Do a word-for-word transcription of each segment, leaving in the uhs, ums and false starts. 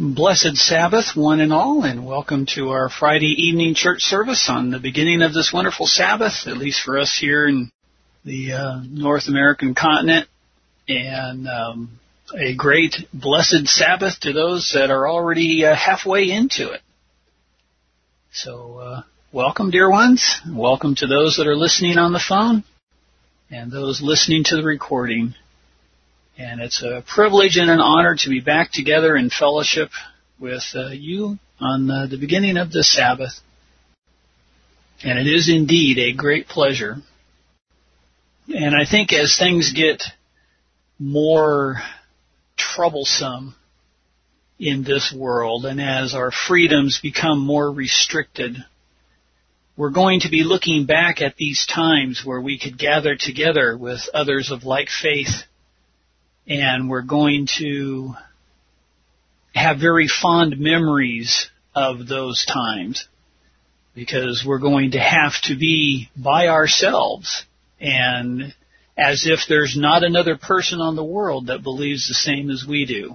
Blessed Sabbath, one and all, and welcome to our Friday evening church service on the beginning of this wonderful Sabbath, at least for us here in the uh, North American continent, and um, a great blessed Sabbath to those that are already uh, halfway into it. So, uh, welcome, dear ones. Welcome to those that are listening on the phone and those listening to the recording. And it's a privilege and an honor to be back together in fellowship with uh, you on uh, the beginning of this Sabbath. And it is indeed a great pleasure. And I think as things get more troublesome in this world and as our freedoms become more restricted, we're going to be looking back at these times where we could gather together with others of like faith. And we're going to have very fond memories of those times because we're going to have to be by ourselves and as if there's not another person on the world that believes the same as we do.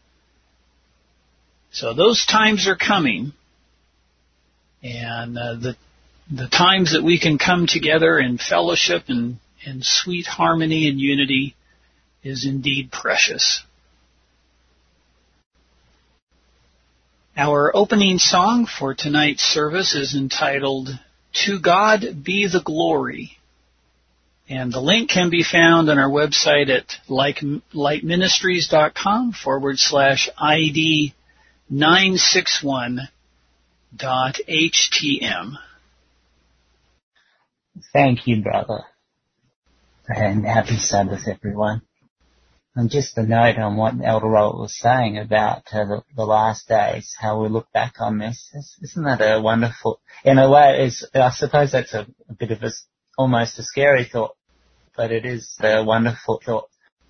So those times are coming, and uh, the the times that we can come together in fellowship and in sweet harmony and unity is indeed precious. Our opening song for tonight's service is entitled, To God Be the Glory. And the link can be found on our website at lightministries.com forward slash ID 961 dot HTM. Thank you, brother. And happy Sabbath, everyone. And just a note on what Elder Robert was saying about uh, the, the last days, how we look back on this. Isn't that a wonderful, in a way, it's, I suppose that's a, a bit of a, almost a scary thought, but it is a wonderful thought.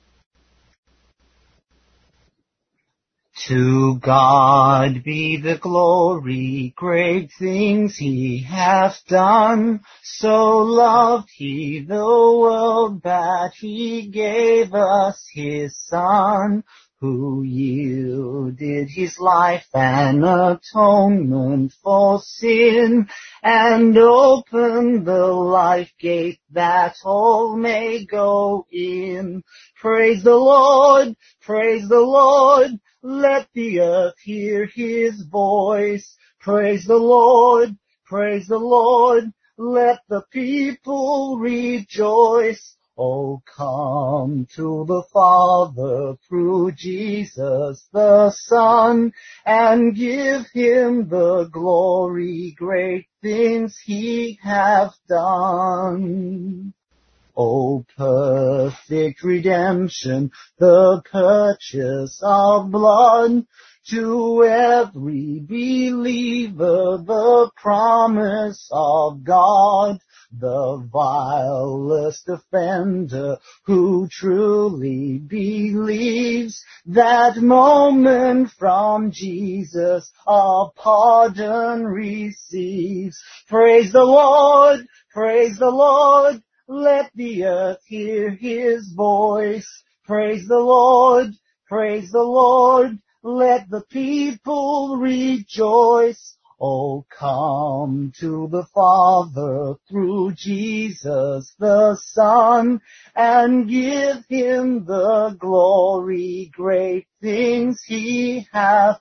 To God be the glory, great things he hath done. So loved he the world that he gave us his Son, who yielded his life an atonement for sin, and opened the life gate that all may go in. Praise the Lord, praise the Lord. Let the earth hear his voice. Praise the Lord, praise the Lord. Let the people rejoice. Oh, come to the Father through Jesus the Son, and give him the glory, great things he hath done. O perfect redemption, the purchase of blood, to every believer the promise of God, the vilest offender who truly believes, that moment from Jesus a pardon receives. Praise the Lord, praise the Lord. Let the earth hear his voice. Praise the Lord, praise the Lord. Let the people rejoice. Oh, come to the Father through Jesus the Son, and give him the glory, great things he hath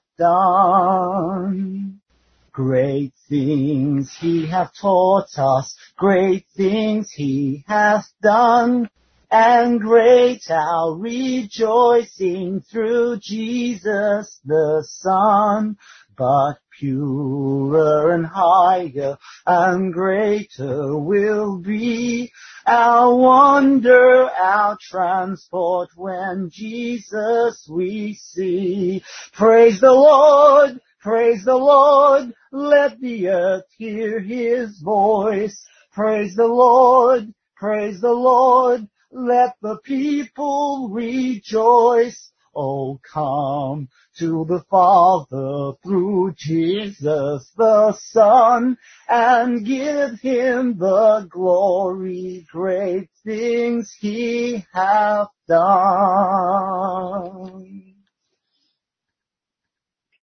done. Great things he hath taught us, great things he hath done, and great our rejoicing through Jesus the Son. But purer and higher and greater will be our wonder, our transport when Jesus we see. Praise the Lord, praise the Lord. Let the earth hear his voice. Praise the Lord, praise the Lord. Let the people rejoice. Oh, come to the Father through Jesus the Son, and give him the glory, great things he hath done.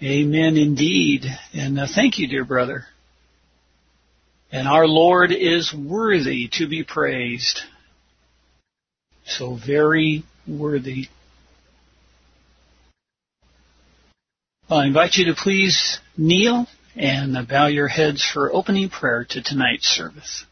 Amen indeed. And uh, thank you, dear brother. And our Lord is worthy to be praised. So very worthy. I invite you to please kneel and bow your heads for opening prayer to tonight's service.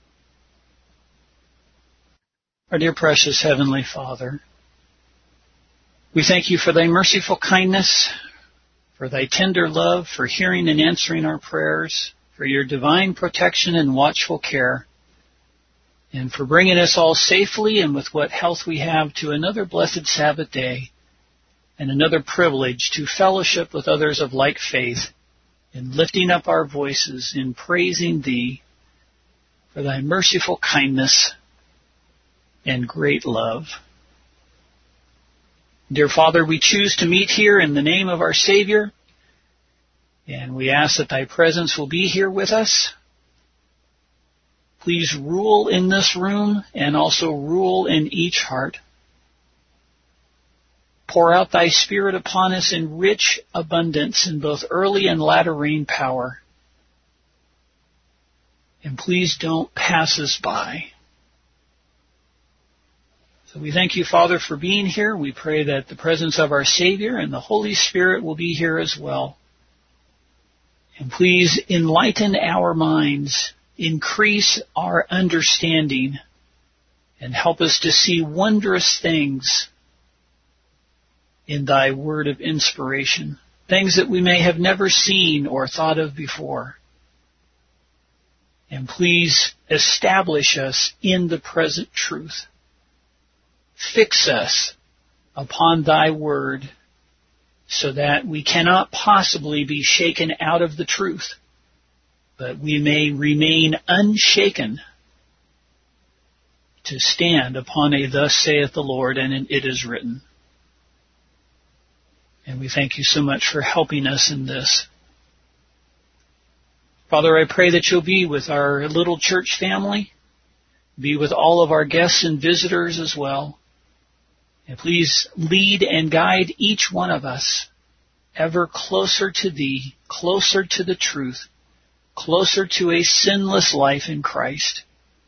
Our dear precious Heavenly Father, we thank you for thy merciful kindness, for thy tender love, for hearing and answering our prayers, for your divine protection and watchful care, and for bringing us all safely and with what health we have to another blessed Sabbath day and another privilege to fellowship with others of like faith in lifting up our voices in praising thee for thy merciful kindness and great love. Dear Father, we choose to meet here in the name of our Savior, and we ask that thy presence will be here with us. Please rule in this room and also rule in each heart. Pour out thy Spirit upon us in rich abundance in both early and latter rain power. And please don't pass us by. So we thank you, Father, for being here. We pray that the presence of our Savior and the Holy Spirit will be here as well. And please enlighten our minds, increase our understanding, and help us to see wondrous things in thy word of inspiration, things that we may have never seen or thought of before. And please establish us in the present truth. Fix us upon thy word so that we cannot possibly be shaken out of the truth, but we may remain unshaken to stand upon a thus saith the Lord, and it is written. And we thank you so much for helping us in this. Father, I pray that you'll be with our little church family, be with all of our guests and visitors as well. And please lead and guide each one of us ever closer to thee, closer to the truth, closer to a sinless life in Christ,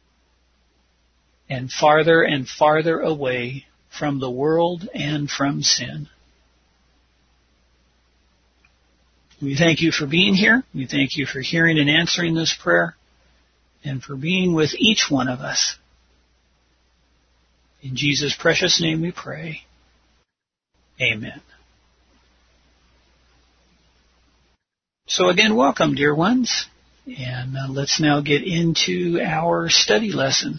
and farther and farther away from the world and from sin. We thank you for being here. We thank you for hearing and answering this prayer, and for being with each one of us. In Jesus' precious name we pray. Amen. So again, welcome, dear ones. And uh, let's now get into our study lesson.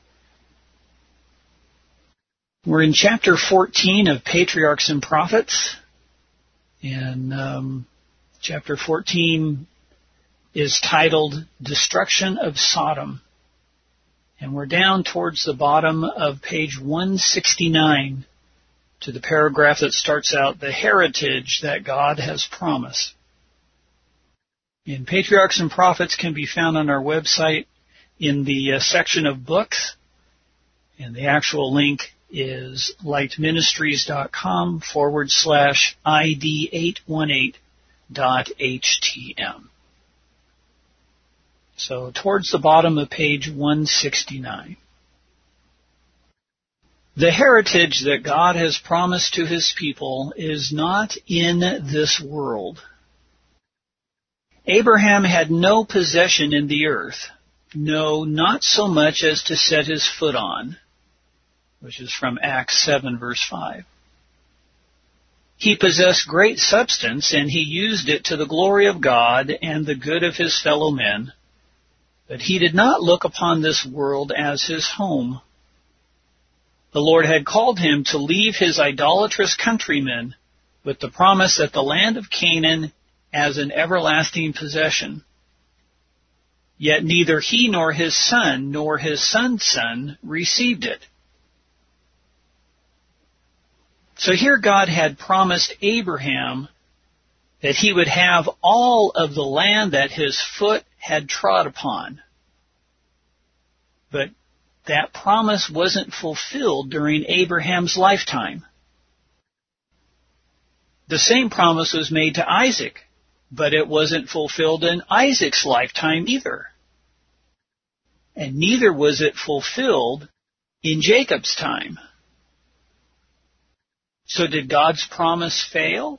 We're in chapter fourteen of Patriarchs and Prophets. And um, chapter fourteen is titled Destruction of Sodom. And we're down towards the bottom of page one sixty-nine to the paragraph that starts out, the heritage that God has promised. And Patriarchs and Prophets can be found on our website in the uh, section of books. And the actual link is lightministries.com forward slash ID eight one eight dot HTM. So towards the bottom of page one sixty-nine. The heritage that God has promised to his people is not in this world. Abraham had no possession in the earth, no, not so much as to set his foot on, which is from Acts seven, verse five. He possessed great substance, and he used it to the glory of God and the good of his fellow men. But he did not look upon this world as his home. The Lord had called him to leave his idolatrous countrymen with the promise that the land of Canaan as an everlasting possession. Yet neither he nor his son nor his son's son received it. So here God had promised Abraham that he would have all of the land that his foot had trod upon. But that promise wasn't fulfilled during Abraham's lifetime. The same promise was made to Isaac, but it wasn't fulfilled in Isaac's lifetime either. And neither was it fulfilled in Jacob's time. So did God's promise fail?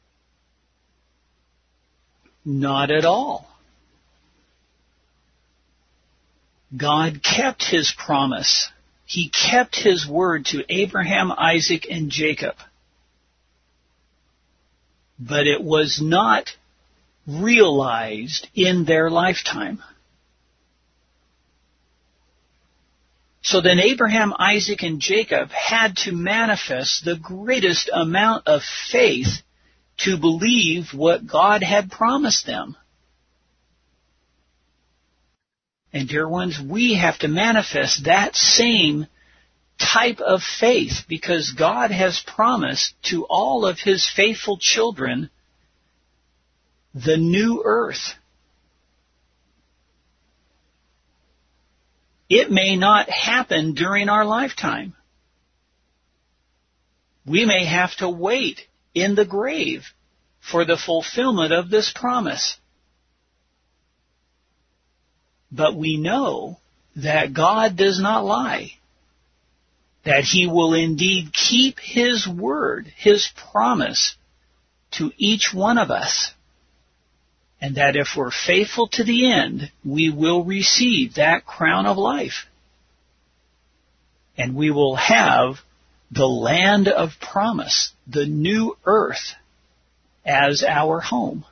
Not at all. God kept His promise. He kept His word to Abraham, Isaac, and Jacob. But it was not realized in their lifetime. So then Abraham, Isaac, and Jacob had to manifest the greatest amount of faith to believe what God had promised them. And dear ones, we have to manifest that same type of faith because God has promised to all of His faithful children the new earth. It may not happen during our lifetime. We may have to wait in the grave for the fulfillment of this promise. But we know that God does not lie, that He will indeed keep His word, His promise to each one of us, and that if we're faithful to the end, we will receive that crown of life. And we will have the land of promise, the new earth, as our home.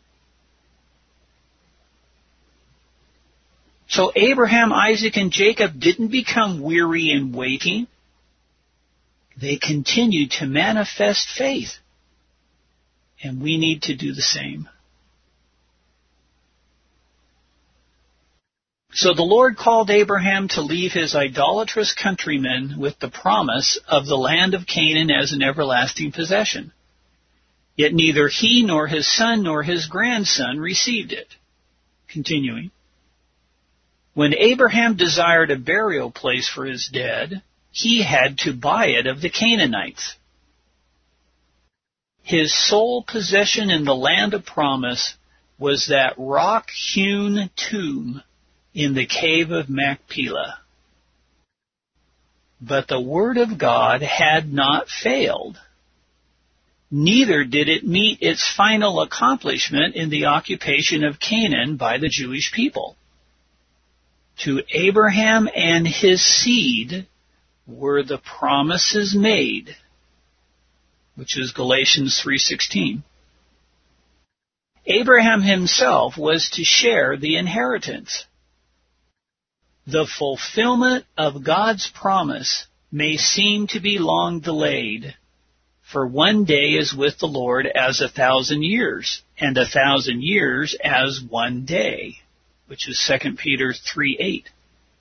So Abraham, Isaac, and Jacob didn't become weary in waiting. They continued to manifest faith. And we need to do the same. So the Lord called Abraham to leave his idolatrous countrymen with the promise of the land of Canaan as an everlasting possession. Yet neither he nor his son nor his grandson received it. Continuing. When Abraham desired a burial place for his dead, he had to buy it of the Canaanites. His sole possession in the land of promise was that rock-hewn tomb in the cave of Machpelah. But the word of God had not failed. Neither did it meet its final accomplishment in the occupation of Canaan by the Jewish people. To Abraham and his seed were the promises made, which is Galatians three sixteen. Abraham himself was to share the inheritance. The fulfillment of God's promise may seem to be long delayed, for one day is with the Lord as a thousand years, and a thousand years as one day, which is Second Peter three eight.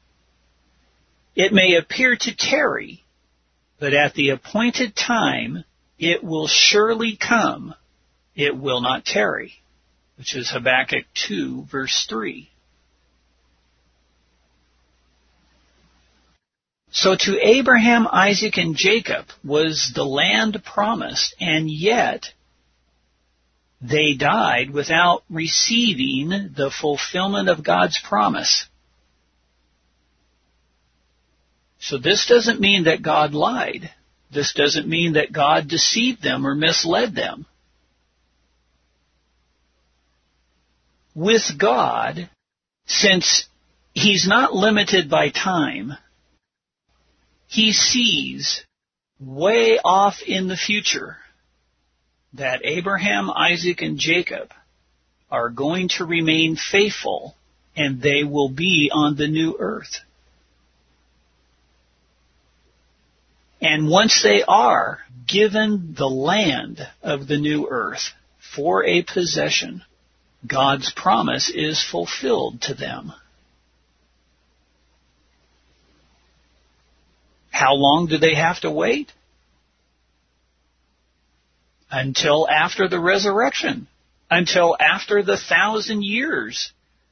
It may appear to tarry, but at the appointed time it will surely come. It will not tarry, which is Habakkuk two verse three. So to Abraham, Isaac, and Jacob was the land promised, and yet they died without receiving the fulfillment of God's promise. So this doesn't mean that God lied. This doesn't mean that God deceived them or misled them. With God, since He's not limited by time, He sees way off in the future that Abraham, Isaac, and Jacob are going to remain faithful, and they will be on the new earth. And once they are given the land of the new earth for a possession, God's promise is fulfilled to them. How long do they have to wait? Until after the resurrection. Until after the thousand years.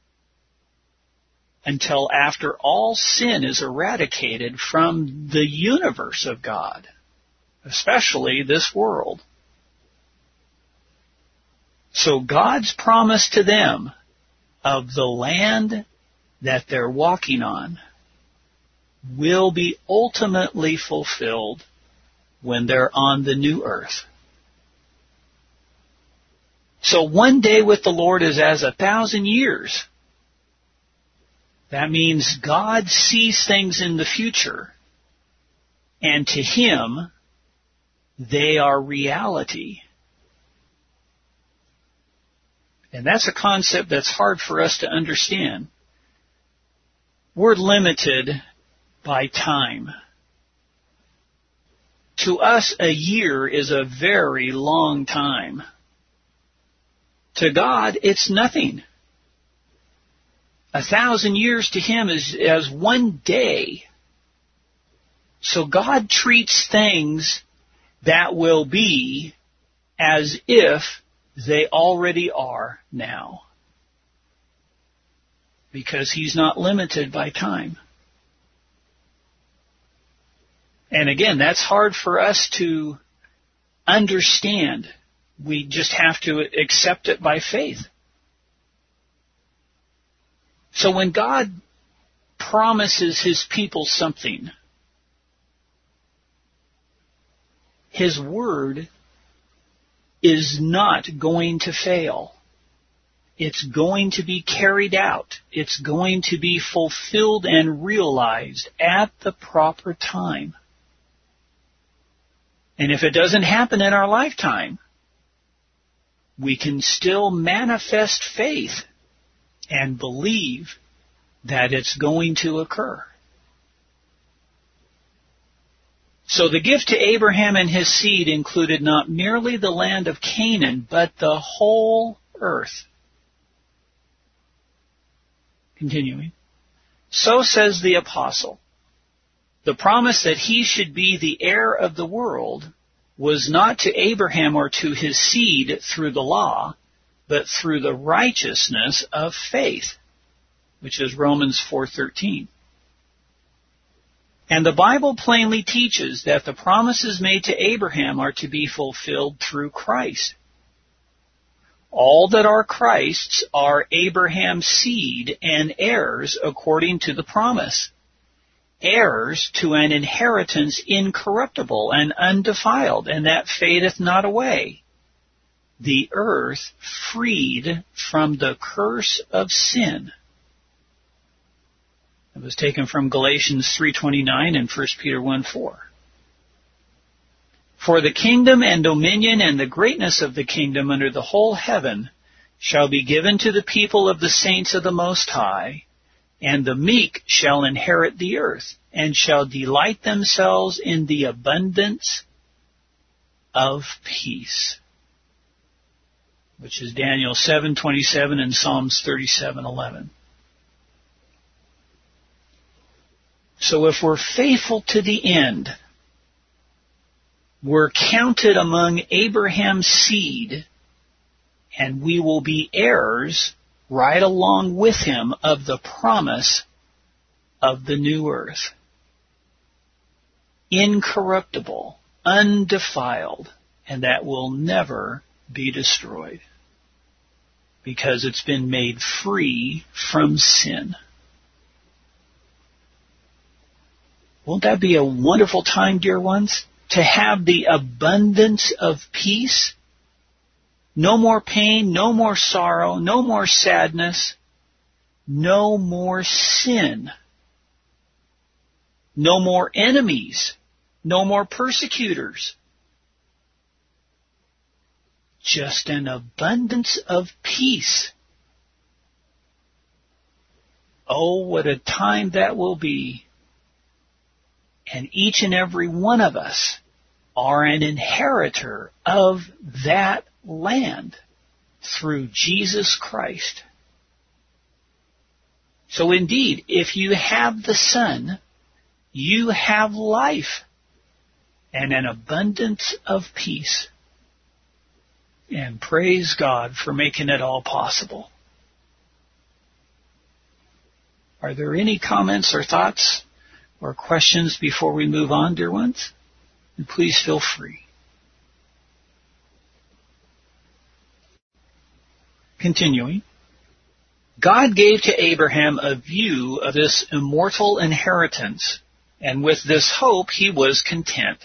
Until after all sin is eradicated from the universe of God, especially this world. So God's promise to them of the land that they're walking on will be ultimately fulfilled when they're on the new earth. So one day with the Lord is as a thousand years. That means God sees things in the future, and to Him, they are reality. And that's a concept that's hard for us to understand. We're limited by time. To us, a year is a very long time. To God, it's nothing. A thousand years to Him is as one day. So God treats things that will be as if they already are now. Because He's not limited by time. And again, that's hard for us to understand. We just have to accept it by faith. So when God promises His people something, His word is not going to fail. It's going to be carried out. It's going to be fulfilled and realized at the proper time. And if it doesn't happen in our lifetime, we can still manifest faith and believe that it's going to occur. So the gift to Abraham and his seed included not merely the land of Canaan, but the whole earth. Continuing. So says the apostle, the promise that he should be the heir of the world was not to Abraham or to his seed through the law, but through the righteousness of faith, which is Romans four thirteen. And the Bible plainly teaches that the promises made to Abraham are to be fulfilled through Christ. All that are Christ's are Abraham's seed and heirs according to the promise. Heirs to an inheritance incorruptible and undefiled, and that fadeth not away. The earth freed from the curse of sin. It was taken from Galatians three twenty-nine and First Peter one four. For the kingdom and dominion and the greatness of the kingdom under the whole heaven shall be given to the people of the saints of the Most High, and the meek shall inherit the earth, and shall delight themselves in the abundance of peace. Which is Daniel seven twenty-seven and Psalms thirty-seven eleven. So if we're faithful to the end, we're counted among Abraham's seed, and we will be heirs right along with him of the promise of the new earth. Incorruptible, undefiled, and that will never be destroyed because it's been made free from sin. Won't that be a wonderful time, dear ones, to have the abundance of peace? No more pain, no more sorrow, no more sadness, no more sin, no more enemies, no more persecutors. Just an abundance of peace. Oh, what a time that will be. And each and every one of us are an inheritor of that land through Jesus Christ. So indeed, if you have the Son, you have life and an abundance of peace. And praise God for making it all possible. Are there any comments or thoughts or questions before we move on, dear ones? And please feel free. Continuing, God gave to Abraham a view of this immortal inheritance, and with this hope he was content.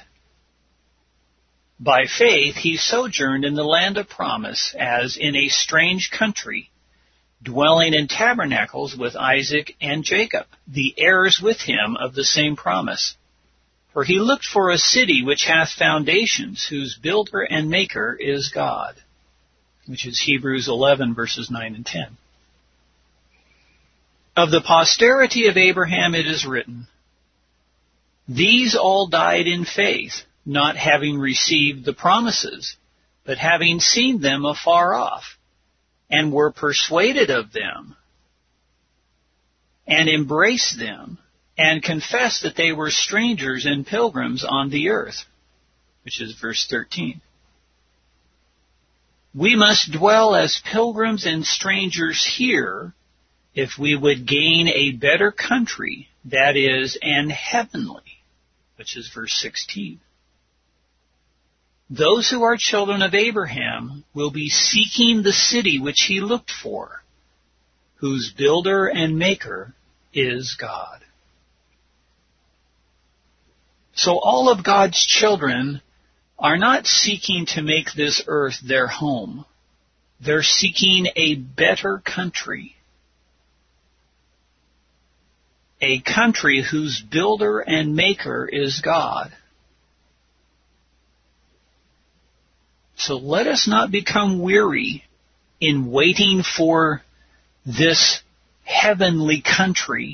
By faith he sojourned in the land of promise, as in a strange country, dwelling in tabernacles with Isaac and Jacob, the heirs with him of the same promise. For he looked for a city which hath foundations, whose builder and maker is God. Which is Hebrews eleven, verses nine and ten. Of the posterity of Abraham it is written, These all died in faith, not having received the promises, but having seen them afar off, and were persuaded of them, and embraced them, and confessed that they were strangers and pilgrims on the earth, which is verse thirteen. We must dwell as pilgrims and strangers here if we would gain a better country, that is, an heavenly, which is verse sixteen. Those who are children of Abraham will be seeking the city which he looked for, whose builder and maker is God. So all of God's children are not seeking to make this earth their home. They're seeking a better country. A country whose builder and maker is God. So let us not become weary in waiting for this heavenly country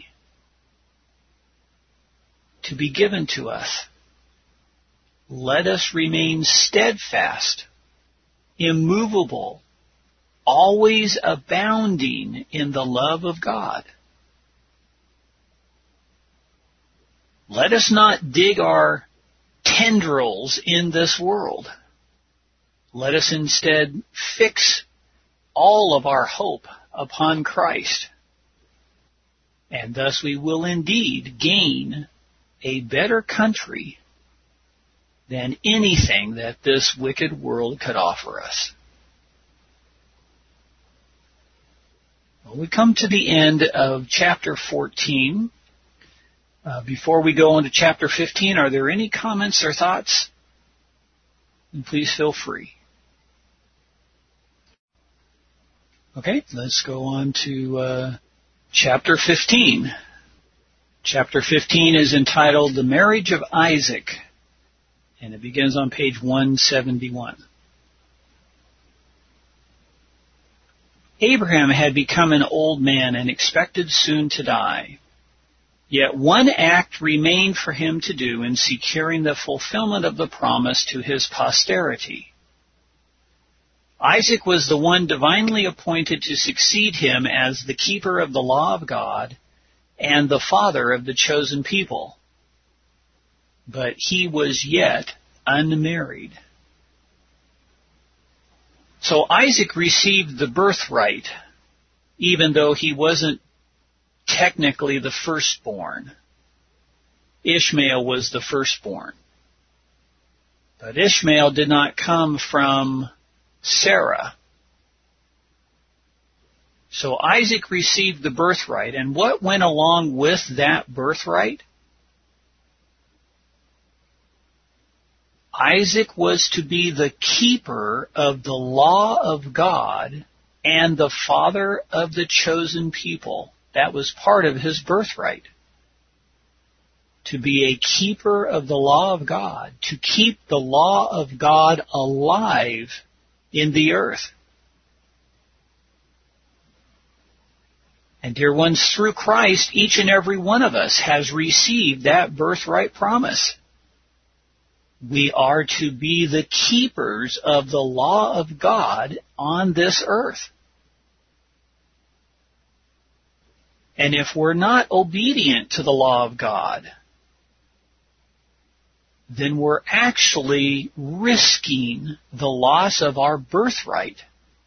to be given to us. Let us remain steadfast, immovable, always abounding in the love of God. Let us not dig our tendrils in this world. Let us instead fix all of our hope upon Christ, and thus we will indeed gain a better country than anything that this wicked world could offer us. Well, we come to the end of chapter fourteen. Uh, before we go on to chapter fifteen, are there any comments or thoughts? And please feel free. Okay, let's go on to uh, chapter fifteen. Chapter fifteen is entitled The Marriage of Isaac, and it begins on page one seventy-one. Abraham had become an old man and expected soon to die. Yet one act remained for him to do in securing the fulfillment of the promise to his posterity. Isaac was the one divinely appointed to succeed him as the keeper of the law of God and the father of the chosen people. But he was yet unmarried. So Isaac received the birthright, even though he wasn't technically the firstborn. Ishmael was the firstborn. But Ishmael did not come from Sarah. So Isaac received the birthright, and what went along with that birthright? Isaac was to be the keeper of the law of God and the father of the chosen people. That was part of his birthright. To be a keeper of the law of God, to keep the law of God alive in the earth. And dear ones, through Christ, each and every one of us has received that birthright promise. We are to be the keepers of the law of God on this earth. And if we're not obedient to the law of God, then we're actually risking the loss of our birthright.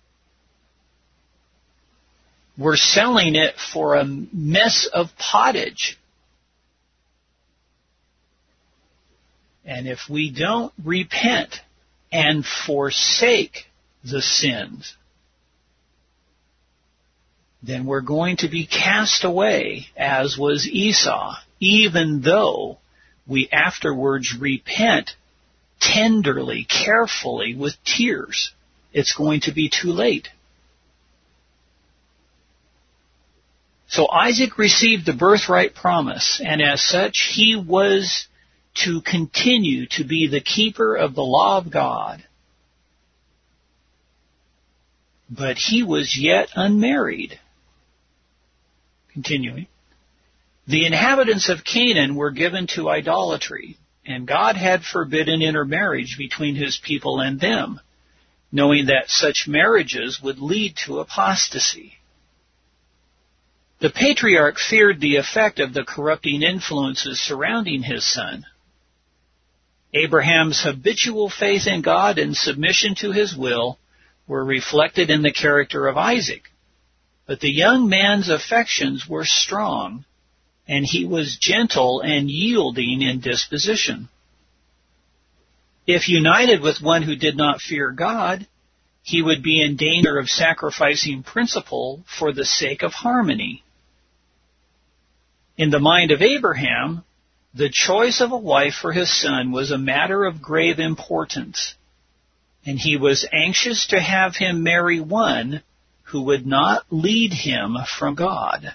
We're selling it for a mess of pottage. And if we don't repent and forsake the sins, then we're going to be cast away, as was Esau, even though we afterwards repent tenderly, carefully, with tears. It's going to be too late. So Isaac received the birthright promise, and as such, he was to continue to be the keeper of the law of God. But he was yet unmarried. Continuing. The inhabitants of Canaan were given to idolatry, and God had forbidden intermarriage between his people and them, knowing that such marriages would lead to apostasy. The patriarch feared the effect of the corrupting influences surrounding his son. Abraham's habitual faith in God and submission to his will were reflected in the character of Isaac, but the young man's affections were strong, and he was gentle and yielding in disposition. If united with one who did not fear God, he would be in danger of sacrificing principle for the sake of harmony. In the mind of Abraham, the choice of a wife for his son was a matter of grave importance, and he was anxious to have him marry one who would not lead him from God.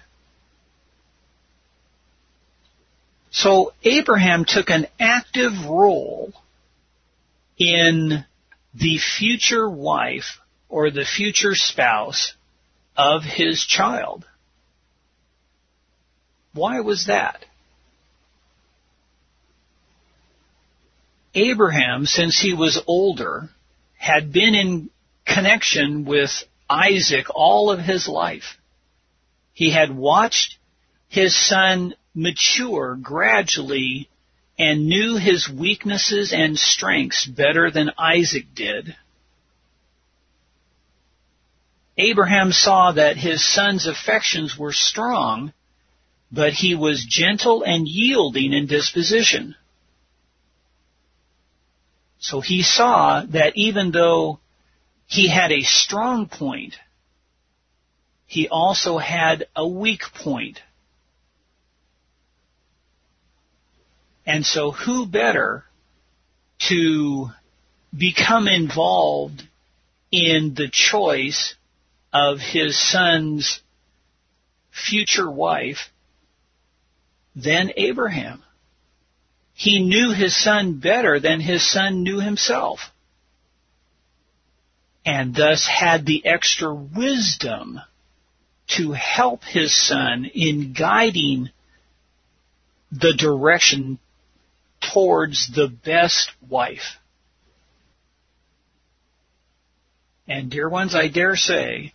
So Abraham took an active role in the future wife or the future spouse of his child. Why was that? Abraham, since he was older, had been in connection with Isaac all of his life. He had watched his son mature gradually and knew his weaknesses and strengths better than Isaac did. Abraham saw that his son's affections were strong, but he was gentle and yielding in disposition. So he saw that even though he had a strong point, he also had a weak point. And so who better to become involved in the choice of his son's future wife than Abraham? He knew his son better than his son knew himself, and thus had the extra wisdom to help his son in guiding the direction towards the best wife. And dear ones, I dare say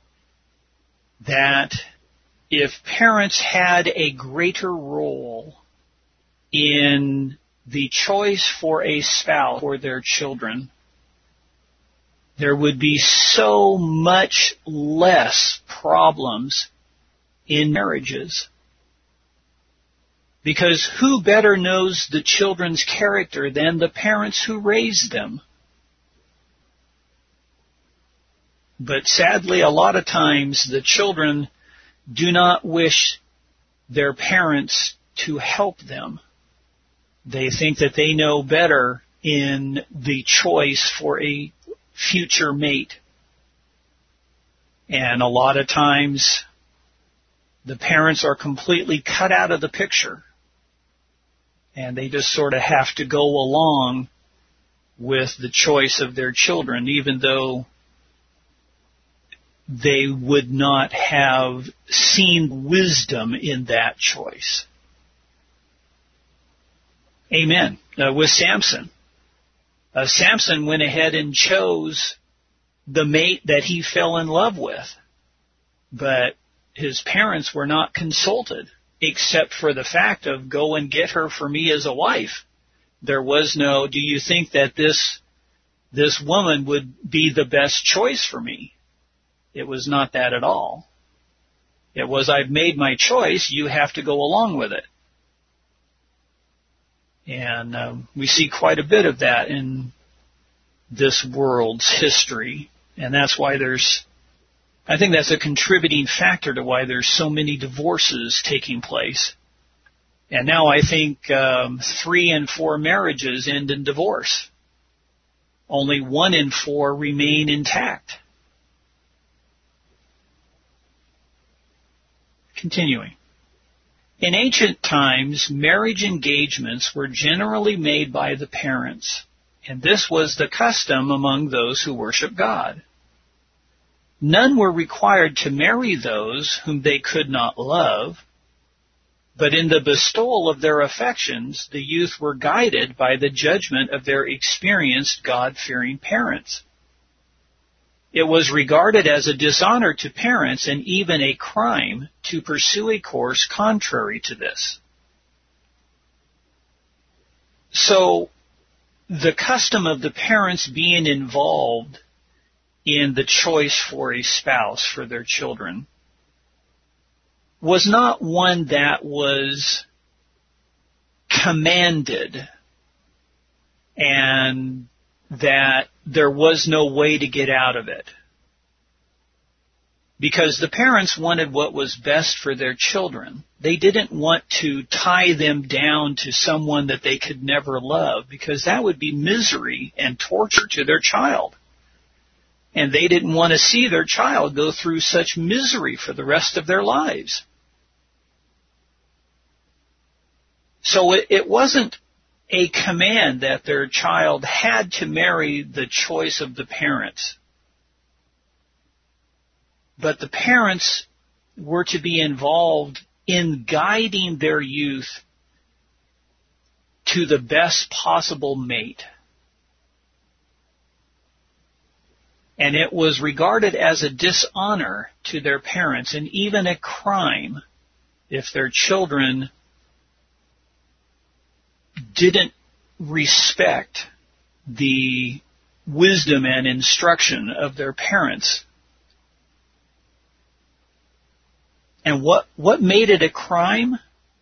that if parents had a greater role in the choice for a spouse for their children, there would be so much less problems in marriages. Because who better knows the children's character than the parents who raised them? But sadly, a lot of times the children do not wish their parents to help them. They think that they know better in the choice for a future mate. And a lot of times the parents are completely cut out of the picture, and they just sort of have to go along with the choice of their children, even though they would not have seen wisdom in that choice. Amen. Uh, with Samson. Uh, Samson went ahead and chose the mate that he fell in love with, but his parents were not consulted, except for the fact of, go and get her for me as a wife. There was no, do you think that this this woman would be the best choice for me? It was not that at all. It was, I've made my choice, you have to go along with it. And um, we see quite a bit of that in this world's history, and that's why there's I think that's a contributing factor to why there's so many divorces taking place. And now I think um, three in four marriages end in divorce. Only one in four remain intact. Continuing. In ancient times, marriage engagements were generally made by the parents, and this was the custom among those who worship God. None were required to marry those whom they could not love, but in the bestowal of their affections, the youth were guided by the judgment of their experienced God-fearing parents. It was regarded as a dishonor to parents and even a crime to pursue a course contrary to this. So, the custom of the parents being involved in the choice for a spouse for their children was not one that was commanded and that there was no way to get out of it. Because the parents wanted what was best for their children. They didn't want to tie them down to someone that they could never love, because that would be misery and torture to their child. And they didn't want to see their child go through such misery for the rest of their lives. So it, it wasn't a command that their child had to marry the choice of the parents. But the parents were to be involved in guiding their youth to the best possible mate. And it was regarded as a dishonor to their parents and even a crime if their children didn't respect the wisdom and instruction of their parents. And what, what made it a crime?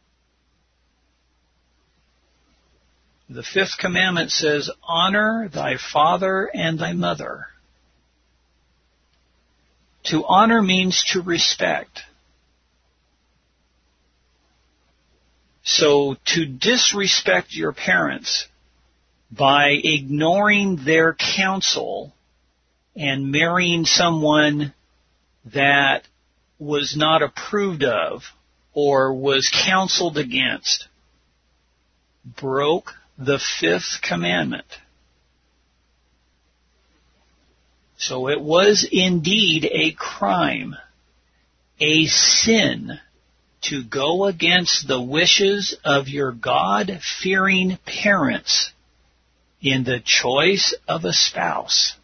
The fifth commandment says, honor thy father and thy mother. To honor means to respect. So to disrespect your parents by ignoring their counsel and marrying someone that was not approved of or was counseled against broke the fifth commandment. So it was indeed a crime, a sin, to go against the wishes of your God-fearing parents in the choice of a spouse.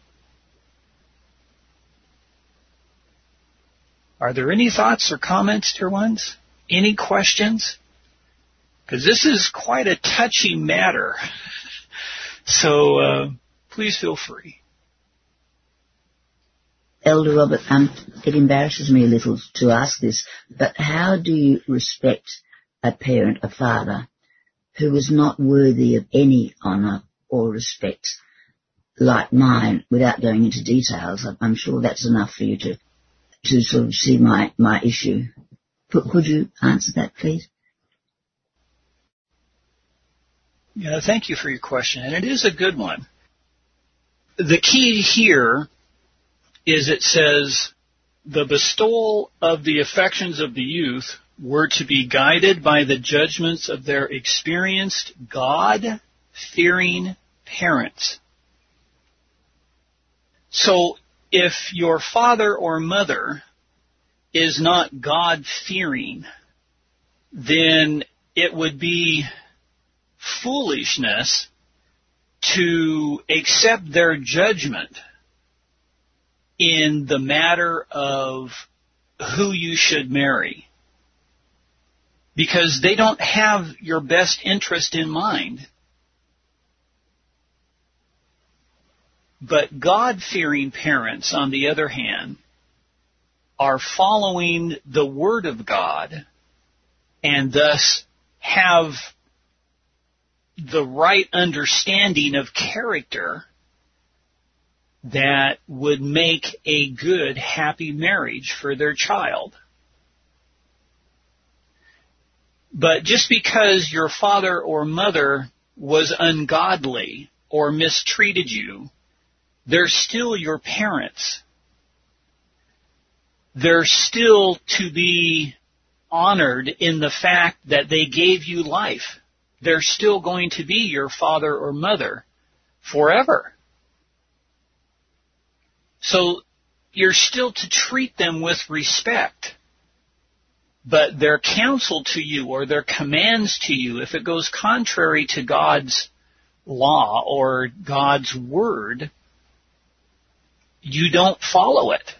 Are there any thoughts or comments, dear ones? Any questions? Because this is quite a touchy matter. So uh, please feel free. Elder Robert, um, it embarrasses me a little to ask this, but how do you respect a parent, a father, who is not worthy of any honour or respect like mine, without going into details? I'm sure that's enough for you to, to sort of see my, my issue. Could, could you answer that, please? Yeah, thank you for your question, and it is a good one. The key here is it says, the bestowal of the affections of the youth were to be guided by the judgments of their experienced God-fearing parents. So if your father or mother is not God-fearing, then it would be foolishness to accept their judgment in the matter of who you should marry, because they don't have your best interest in mind. But God-fearing parents, on the other hand, are following the Word of God and thus have the right understanding of character that would make a good, happy marriage for their child. But just because your father or mother was ungodly or mistreated you, they're still your parents. They're still to be honored in the fact that they gave you life. They're still going to be your father or mother forever. So you're still to treat them with respect. But their counsel to you or their commands to you, if it goes contrary to God's law or God's word, you don't follow it.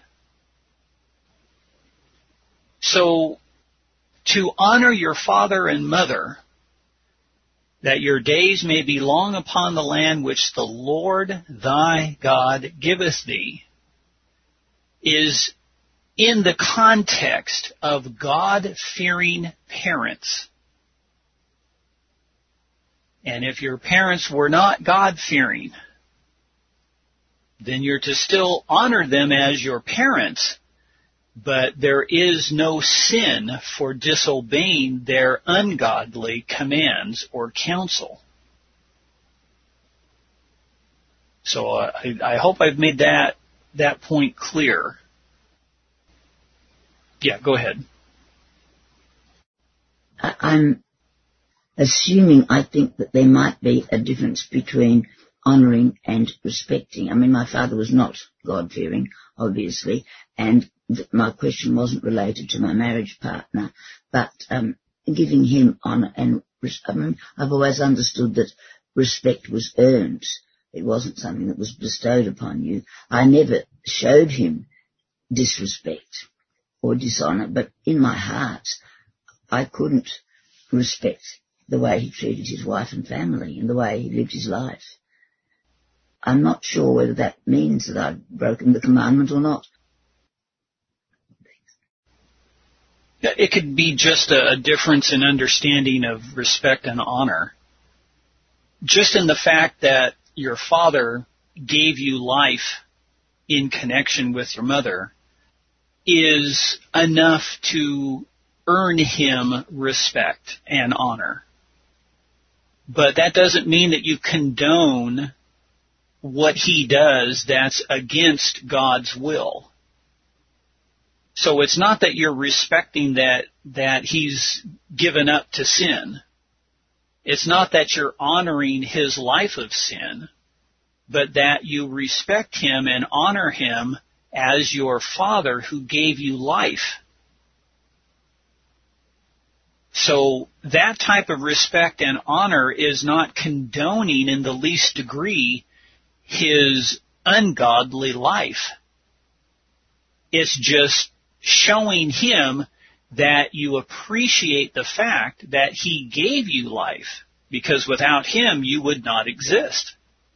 So, to honor your father and mother, that your days may be long upon the land which the Lord thy God giveth thee, is in the context of God-fearing parents. And if your parents were not God-fearing, then you're to still honor them as your parents, but there is no sin for disobeying their ungodly commands or counsel. So uh, I, I hope I've made that that point clear. Yeah, go ahead. I'm assuming, I think that there might be a difference between honouring and respecting. I mean, my father was not God-fearing, obviously, and th- my question wasn't related to my marriage partner, but um, giving him honour and res- I mean, I've always understood that respect was earned. It wasn't something that was bestowed upon you. I never showed him disrespect or dishonour, but in my heart, I couldn't respect the way he treated his wife and family and the way he lived his life. I'm not sure whether that means that I've broken the commandment or not. It could be just a difference in understanding of respect and honor. Just in the fact that your father gave you life in connection with your mother is enough to earn him respect and honor. But that doesn't mean that you condone what he does that's against God's will. So it's not that you're respecting that, that he's given up to sin. It's not that you're honoring his life of sin, but that you respect him and honor him as your father who gave you life. So that type of respect and honor is not condoning in the least degree his ungodly life. It's just showing him that you appreciate the fact that he gave you life, because without him you would not exist.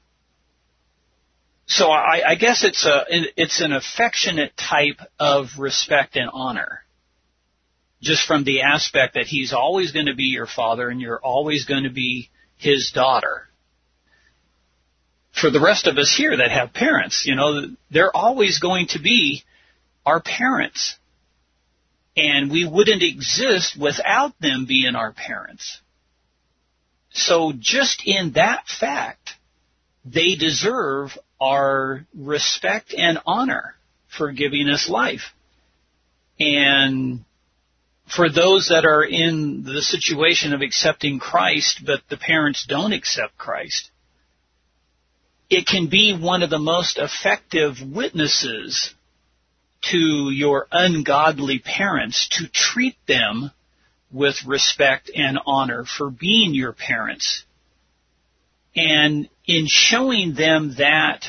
So I, I guess it's a it's an affectionate type of respect and honor, just from the aspect that he's always going to be your father and you're always going to be his daughter. For the rest of us here that have parents, you know, they're always going to be our parents. And we wouldn't exist without them being our parents. So just in that fact, they deserve our respect and honor for giving us life. And for those that are in the situation of accepting Christ, but the parents don't accept Christ, it can be one of the most effective witnesses to your ungodly parents to treat them with respect and honor for being your parents. And in showing them that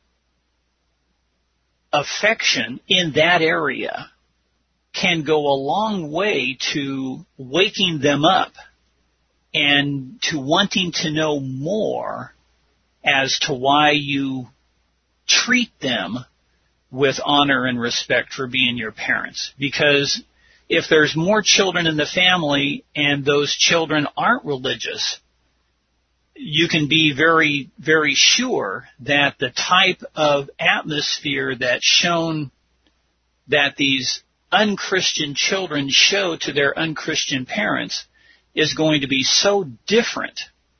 affection in that area can go a long way to waking them up and to wanting to know more as to why you treat them with honor and respect for being your parents. Because if there's more children in the family and those children aren't religious, you can be very, very sure that the type of atmosphere that's shown, that these unchristian children show to their unchristian parents, is going to be so different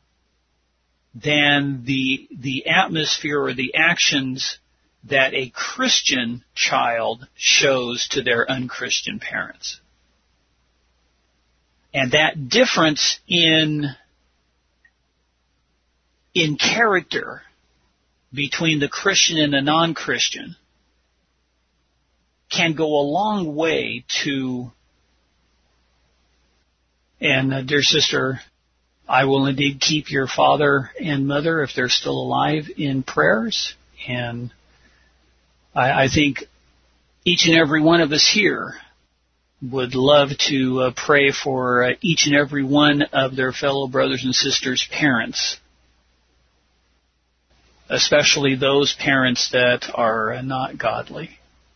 than the the atmosphere or the actions that a Christian child shows to their unchristian parents. And that difference in in character between the Christian and the non-Christian can go a long way to, and uh, dear sister, I will indeed keep your father and mother, if they're still alive, in prayers. And I, I think each and every one of us here would love to uh, pray for uh, each and every one of their fellow brothers and sisters' parents, especially those parents that are uh, not godly.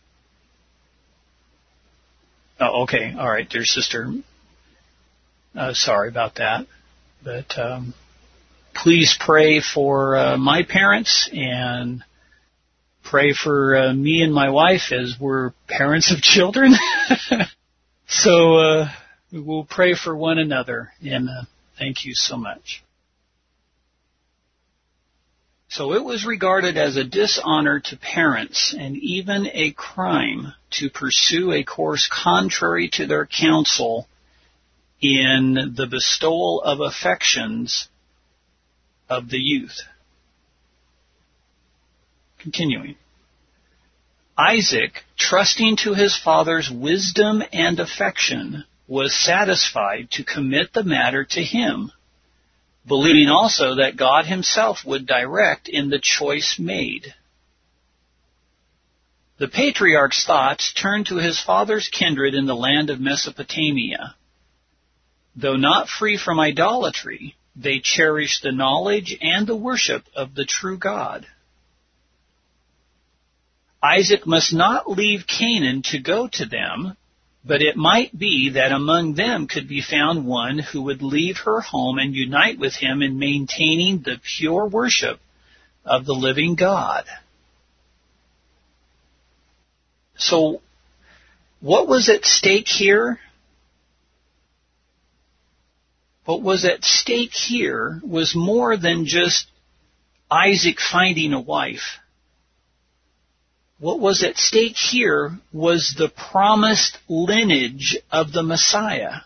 Oh, okay. All right, dear sister. Uh, sorry about that. But um, please pray for uh, my parents, and pray for uh, me and my wife, as we're parents of children. So uh, we'll pray for one another, and uh, thank you so much. So it was regarded as a dishonor to parents and even a crime to pursue a course contrary to their counsel in the bestowal of affections of the youth. Continuing. Isaac, trusting to his father's wisdom and affection, was satisfied to commit the matter to him, believing also that God himself would direct in the choice made. The patriarch's thoughts turned to his father's kindred in the land of Mesopotamia. Though not free from idolatry, they cherished the knowledge and the worship of the true God. Isaac must not leave Canaan to go to them, but it might be that among them could be found one who would leave her home and unite with him in maintaining the pure worship of the living God. So, what was at stake here? What was at stake here was more than just Isaac finding a wife. What was at stake here was the promised lineage of the Messiah.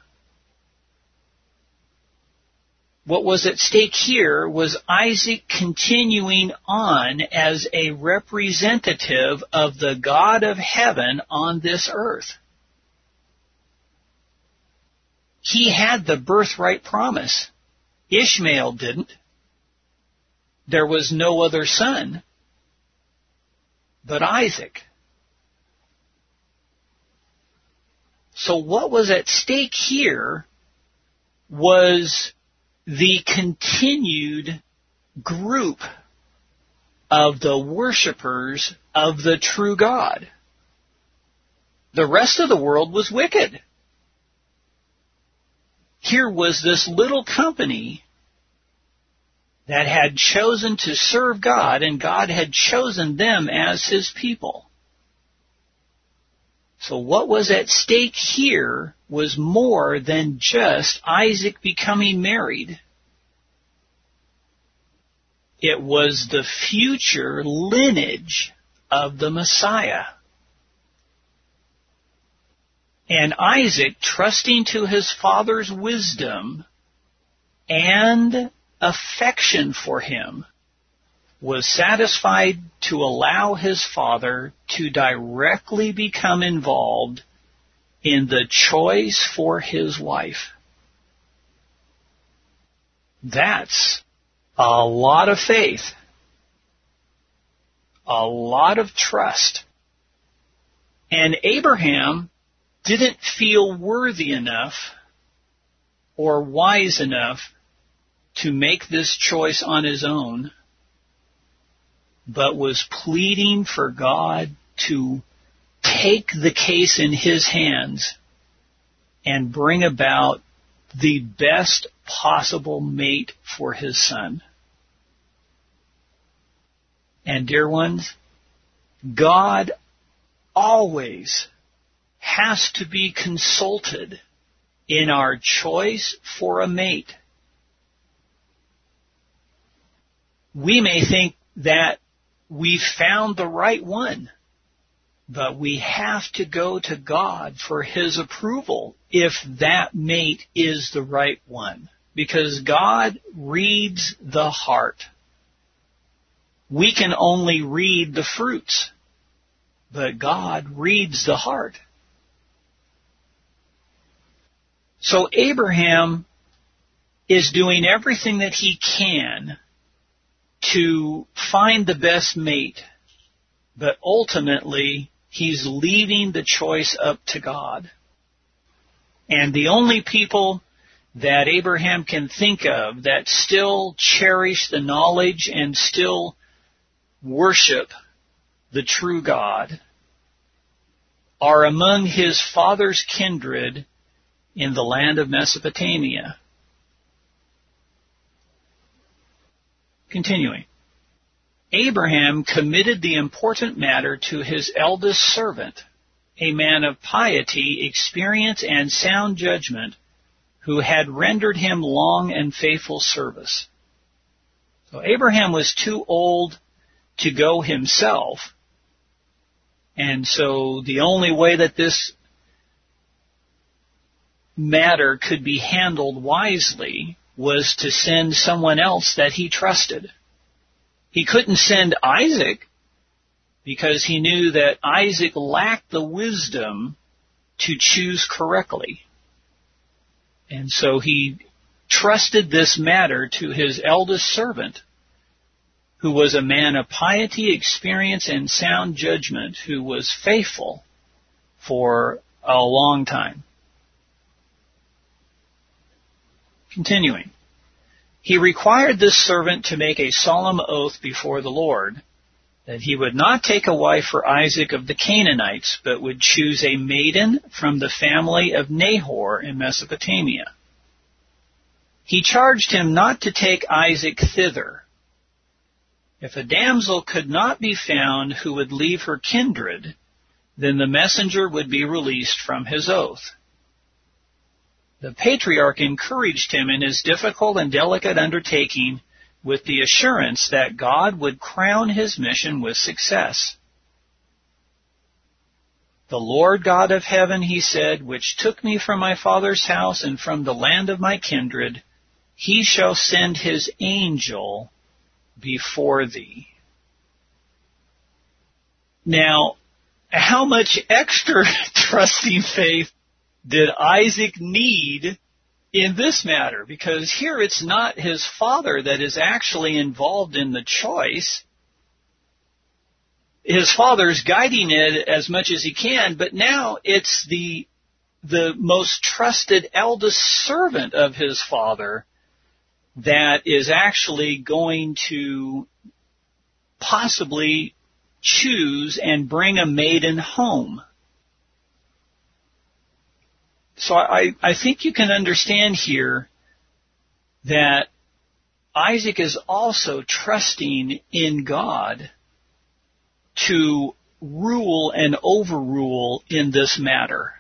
What was at stake here was Isaac continuing on as a representative of the God of heaven on this earth. He had the birthright promise. Ishmael didn't. There was no other son but Isaac. So what was at stake here was the continued group of the worshipers of the true God. The rest of the world was wicked. Here was this little company that had chosen to serve God, and God had chosen them as his people. So what was at stake here was more than just Isaac becoming married. It was the future lineage of the Messiah. And Isaac, trusting to his father's wisdom and affection for him, was satisfied to allow his father to directly become involved in the choice for his wife. That's a lot of faith, a lot of trust. And Abraham didn't feel worthy enough or wise enough to make this choice on his own, but was pleading for God to take the case in his hands and bring about the best possible mate for his son. And dear ones, God always has to be consulted in our choice for a mate. We may think that we've found the right one, but we have to go to God for His approval if that mate is the right one, because God reads the heart. We can only read the fruits, but God reads the heart. So Abraham is doing everything that he can to find the best mate, but ultimately he's leaving the choice up to God. And the only people that Abraham can think of that still cherish the knowledge and still worship the true God are among his father's kindred in the land of Mesopotamia. Continuing. Abraham committed the important matter to his eldest servant, a man of piety, experience, and sound judgment, who had rendered him long and faithful service. So Abraham was too old to go himself, and so the only way that this matter could be handled wisely was to send someone else that he trusted. He couldn't send Isaac because he knew that Isaac lacked the wisdom to choose correctly. And so he trusted this matter to his eldest servant, who was a man of piety, experience, and sound judgment, who was faithful for a long time. Continuing. He required this servant to make a solemn oath before the Lord that he would not take a wife for Isaac of the Canaanites, but would choose a maiden from the family of Nahor in Mesopotamia. He charged him not to take Isaac thither. If a damsel could not be found who would leave her kindred, then the messenger would be released from his oath. The patriarch encouraged him in his difficult and delicate undertaking with the assurance that God would crown his mission with success. The Lord God of heaven, he said, which took me from my father's house and from the land of my kindred, he shall send his angel before thee. Now, how much extra trusting faith did Isaac need in this matter? Because here it's not his father that is actually involved in the choice. His father's guiding it as much as he can, but now it's the the most trusted eldest servant of his father that is actually going to possibly choose and bring a maiden home. So I, I think you can understand here that Isaac is also trusting in God to rule and overrule in this matter.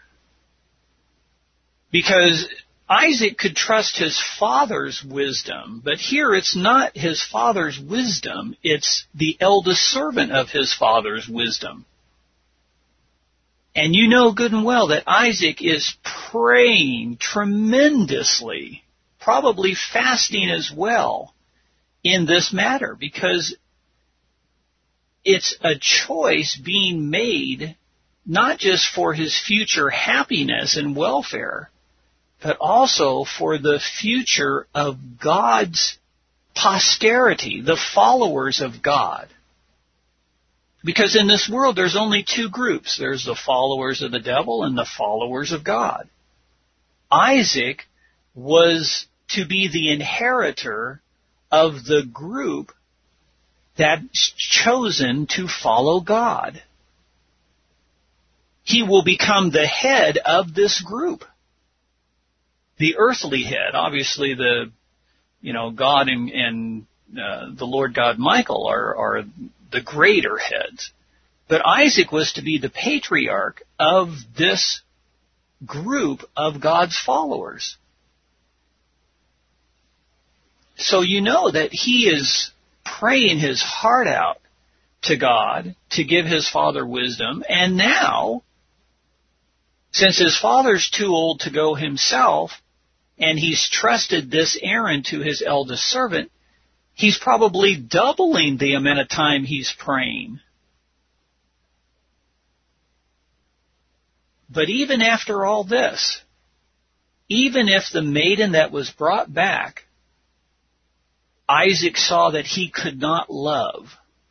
Because Isaac could trust his father's wisdom, but here it's not his father's wisdom, it's the eldest servant of his father's wisdom. And you know good and well that Isaac is praying tremendously, probably fasting as well, in this matter, because it's a choice being made not just for his future happiness and welfare, but also for the future of God's posterity, the followers of God. Because in this world, there's only two groups. There's the followers of the devil and the followers of God. Isaac was to be the inheritor of the group that's chosen to follow God. He will become the head of this group. the earthly head. Obviously, the you know God and, and uh, the Lord God Michael are, are the greater heads. But Isaac was to be the patriarch of this group of God's followers. So you know that he is praying his heart out to God to give his father wisdom. And now, since his father's too old to go himself, and he's trusted this Aaron to his eldest servant, he's probably doubling the amount of time he's praying. But even after all this, even if the maiden that was brought back, Isaac saw that he could not love,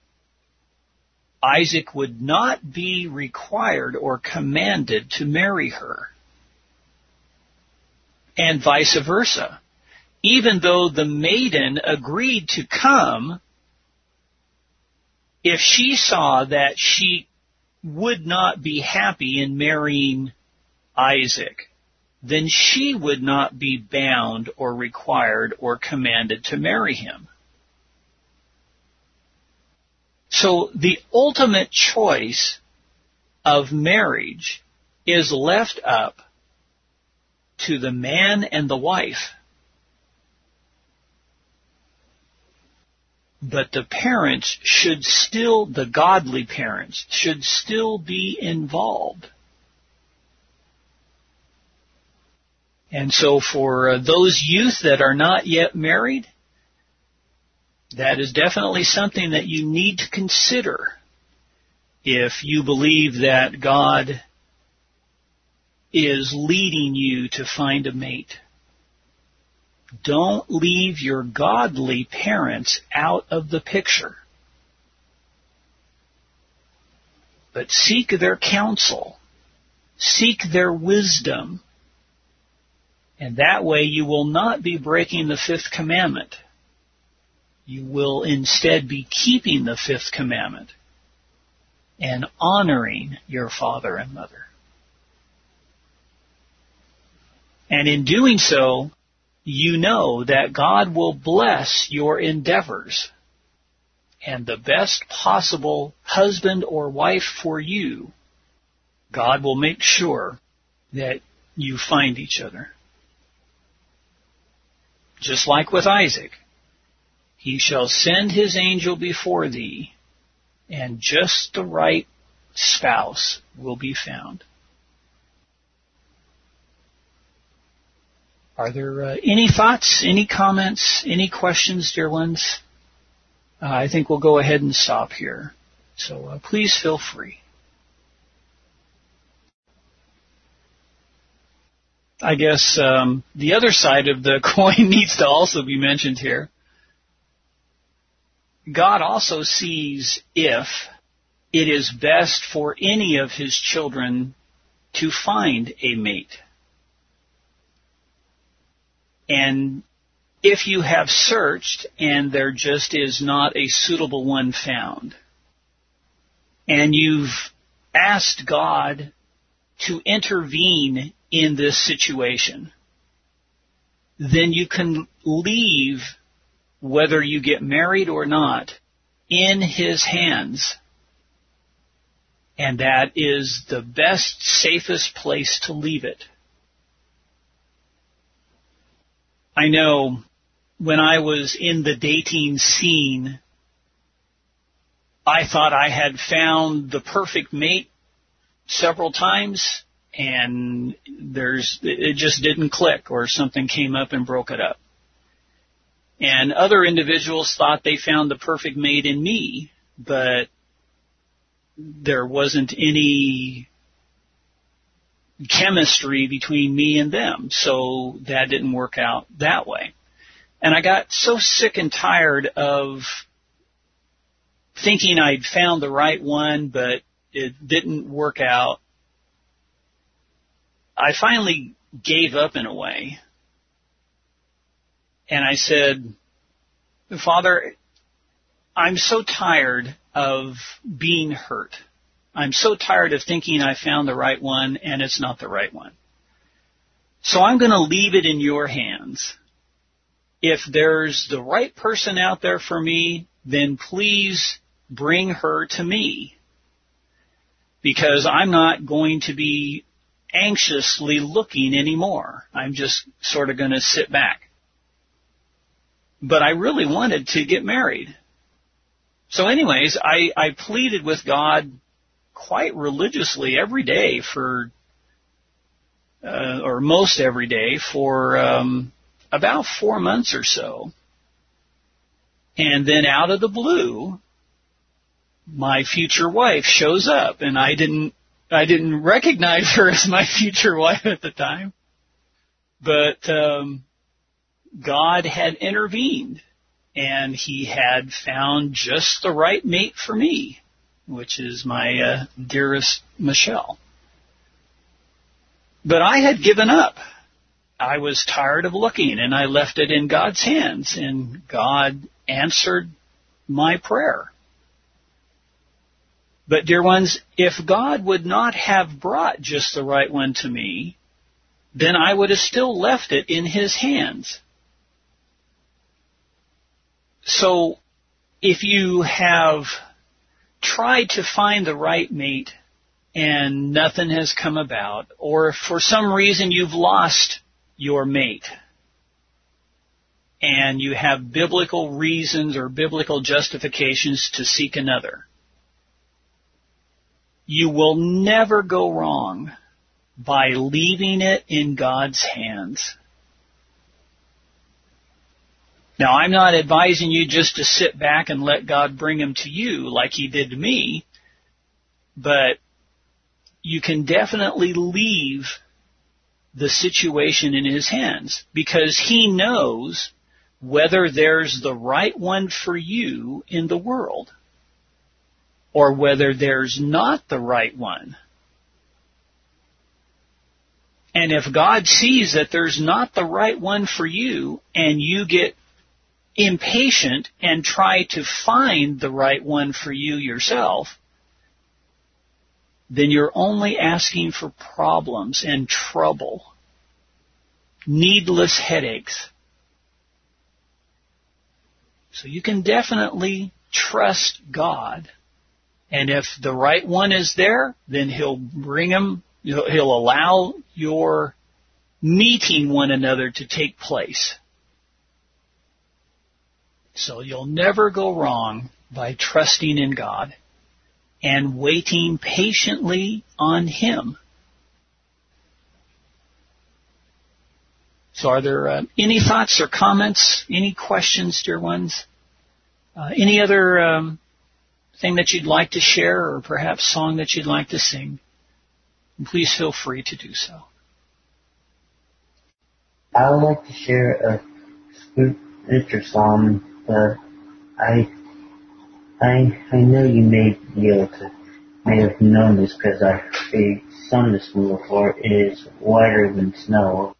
Isaac would not be required or commanded to marry her. And vice versa. Even though the maiden agreed to come, if she saw that she would not be happy in marrying Isaac, then she would not be bound or required or commanded to marry him. So the ultimate choice of marriage is left up to the man and the wife. But the parents should still, the godly parents, should still be involved. And so for uh, those youth that are not yet married, that is definitely something that you need to consider if you believe that God is leading you to find a mate. Don't leave your godly parents out of the picture, but seek their counsel, seek their wisdom, and that way you will not be breaking the fifth commandment. You will instead be keeping the fifth commandment and honoring your father and mother. And in doing so, you know that God will bless your endeavors, and the best possible husband or wife for you, God will make sure that you find each other. Just like with Isaac, he shall send his angel before thee, and just the right spouse will be found. Are there uh, any thoughts, any comments, any questions, dear ones? Uh, I think we'll go ahead and stop here. So uh, please feel free. I guess um, the other side of the coin needs to also be mentioned here. God also sees if it is best for any of his children to find a mate. And if you have searched and there just is not a suitable one found, and you've asked God to intervene in this situation, then you can leave whether you get married or not in his hands. And that is the best, safest place to leave it. I know when I was in the dating scene, I thought I had found the perfect mate several times, and there's it just didn't click, or something came up and broke it up. And other individuals thought they found the perfect mate in me, but there wasn't any chemistry between me and them, so that didn't work out that way. And I got so sick and tired of thinking I'd found the right one, but it didn't work out. I finally gave up in a way. And I said, Father, I'm so tired of being hurt. I'm so tired of thinking I found the right one and it's not the right one. So I'm going to leave it in your hands. If there's the right person out there for me, then please bring her to me. Because I'm not going to be anxiously looking anymore. I'm just sort of going to sit back. But I really wanted to get married. So anyways, I, I pleaded with God quite religiously every day for, uh, or most every day for um, about four months or so. And then out of the blue, my future wife shows up, and I didn't I didn't recognize her as my future wife at the time. But um, God had intervened, and He had found just the right mate for me, which is my uh, dearest Michelle. But I had given up. I was tired of looking, and I left it in God's hands, and God answered my prayer. But, dear ones, if God would not have brought just the right one to me, then I would have still left it in His hands. So, if you have tried to find the right mate and nothing has come about, or if for some reason you've lost your mate, and you have biblical reasons or biblical justifications to seek another, you will never go wrong by leaving it in God's hands. Now, I'm not advising you just to sit back and let God bring him to you like He did to me, but you can definitely leave the situation in His hands, because He knows whether there's the right one for you in the world, or whether there's not the right one. And if God sees that there's not the right one for you, and you get impatient and try to find the right one for you yourself, then you're only asking for problems and trouble, needless headaches. So you can definitely trust God. And if the right one is there, then He'll bring him, He'll allow your meeting one another to take place. So you'll never go wrong by trusting in God and waiting patiently on Him. So are there uh, any thoughts or comments, any questions, dear ones? Uh, any other um, thing that you'd like to share, or perhaps song that you'd like to sing? And please feel free to do so. I would like to share a scripture song, but I, I, I know you may be able to, may have known this because I sung this one before. It is Whiter Than Snow.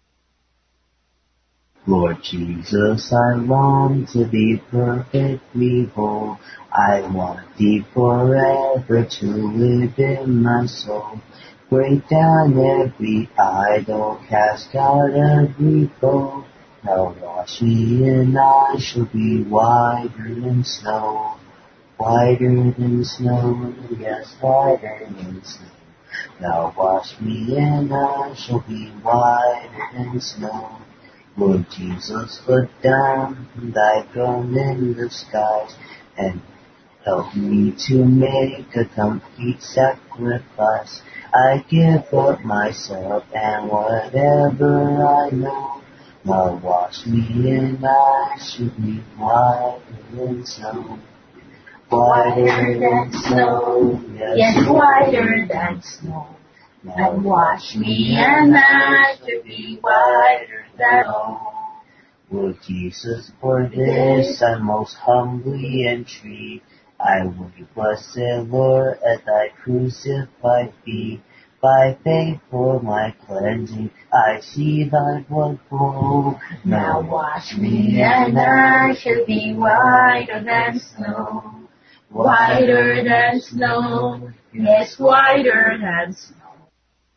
Lord Jesus, I long to be perfectly whole. I want Thee forever to live in my soul. Break down every idol, cast out every foe. Now wash me and I shall be whiter than snow. Whiter than snow, yes, whiter than snow. Now wash me and I shall be whiter than snow. Lord Jesus, look down from Thy throne in the skies and help me to make a complete sacrifice. I give up myself and whatever I know. Now wash me and I should be whiter than snow. Whiter than snow, yes, yes, whiter than snow. And wash me and I should be whiter than snow. Lord Jesus, for this I most humbly entreat. I will be blessed, Lord, at Thy crucified feet. By faith for my cleansing, I see Thy blood flow. Now wash me and I shall be whiter than snow. Whiter than snow, yes, whiter than snow.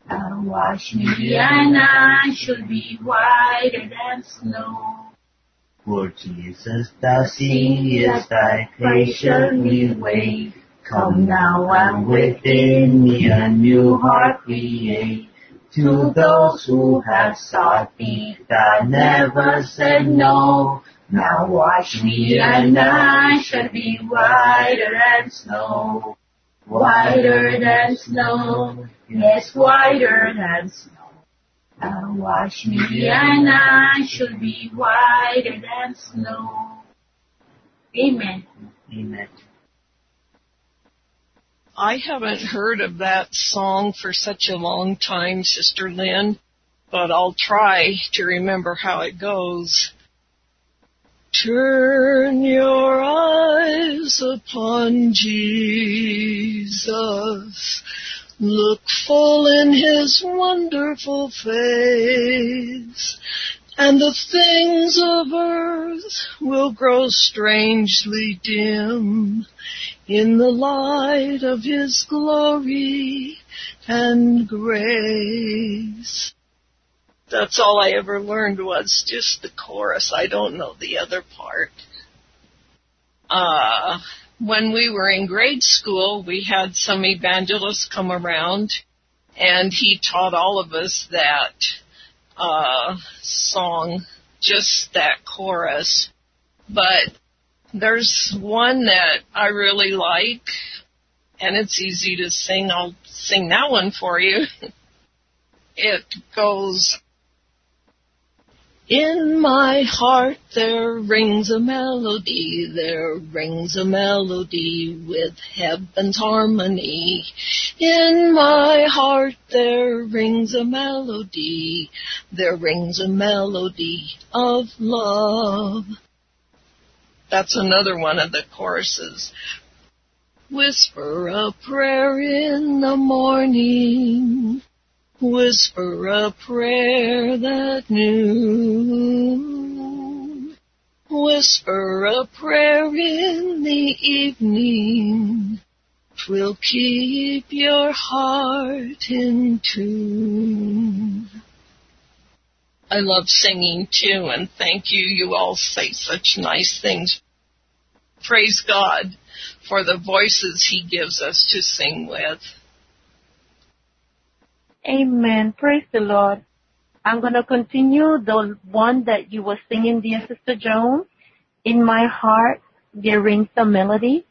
And wash me, and I shall be whiter than snow. For Jesus, thou seest thy face shall me wait. Come now and within me a new heart create. To those who have sought thee, thou never said no. Now wash me, and I shall be whiter than snow. Whiter than snow, yes, whiter than snow. And wash me, and I shall be whiter than snow. Amen. Amen. I haven't heard of that song for such a long time, Sister Lynn, but I'll try to remember how it goes. Turn your eyes upon Jesus. Look full in his wonderful face, and the things of earth will grow strangely dim in the light of his glory and grace. That's all I ever learned was just the chorus. I don't know the other part. Uh, when we were in grade school, we had some evangelists come around, and he taught all of us that uh, song, just that chorus. But there's one that I really like, and it's easy to sing. I'll sing that one for you. It goes, in my heart there rings a melody, there rings a melody with heaven's harmony. In my heart there rings a melody, there rings a melody of love. That's another one of the choruses. Whisper a prayer in the morning, whisper a prayer that noon, whisper a prayer in the evening, 'twill keep your heart in tune. I love singing too, and thank you. You all say such nice things. Praise God for the voices he gives us to sing with. Amen. Praise the Lord. I'm going to continue the one that you were singing, dear Sister Joan. In my heart, there rings a melody.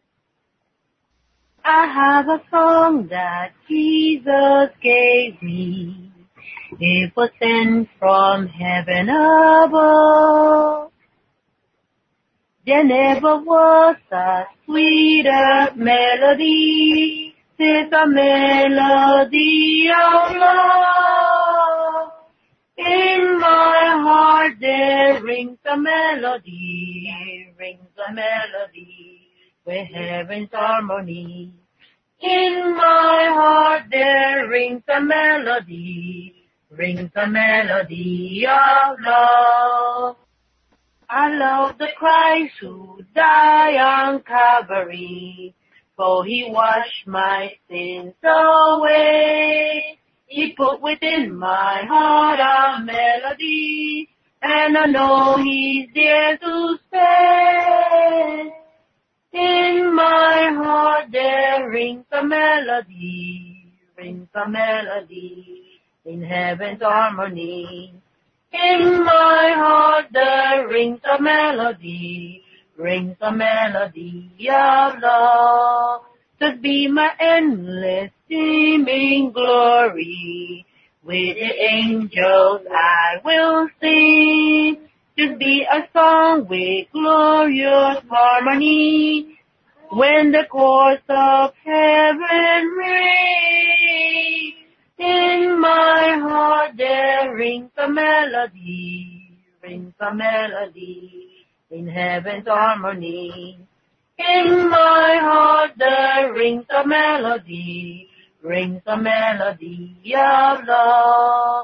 I have a song that Jesus gave me. It was sent from heaven above. There never was a sweeter melody. It's a melody of love. In my heart there rings a melody, rings a melody with heaven's harmony. In my heart there rings a melody, rings a melody of love. I love the Christ who died on Calvary, for he washed my sins away. He put within my heart a melody, and I know he's there to stay. In my heart there rings a melody, rings a melody in heaven's harmony. In my heart there rings a melody, rings a melody of love. To be my endless seeming glory, with the angels I will sing. To be a song with glorious harmony, when the chorus of heaven rings. In my heart there rings a melody, rings a melody in heaven's harmony. In my heart there rings a melody, rings a melody of love.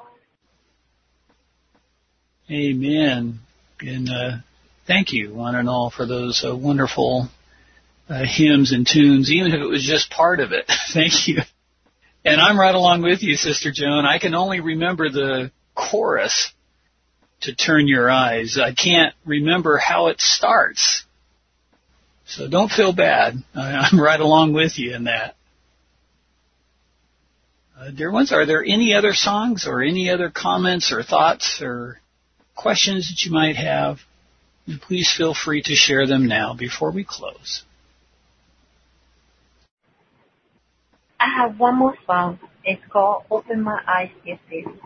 Amen. And uh, thank you, one and all, for those uh, wonderful uh, hymns and tunes, even if it was just part of it. Thank you. And I'm right along with you, Sister Joan. I can only remember the chorus to Turn Your Eyes. I can't remember how it starts. So don't feel bad. I'm right along with you in that. Uh, dear ones, are there any other songs or any other comments or thoughts or questions that you might have? And please feel free to share them now before we close. I have one more song. It's called Open My Eyes, Dear Savior.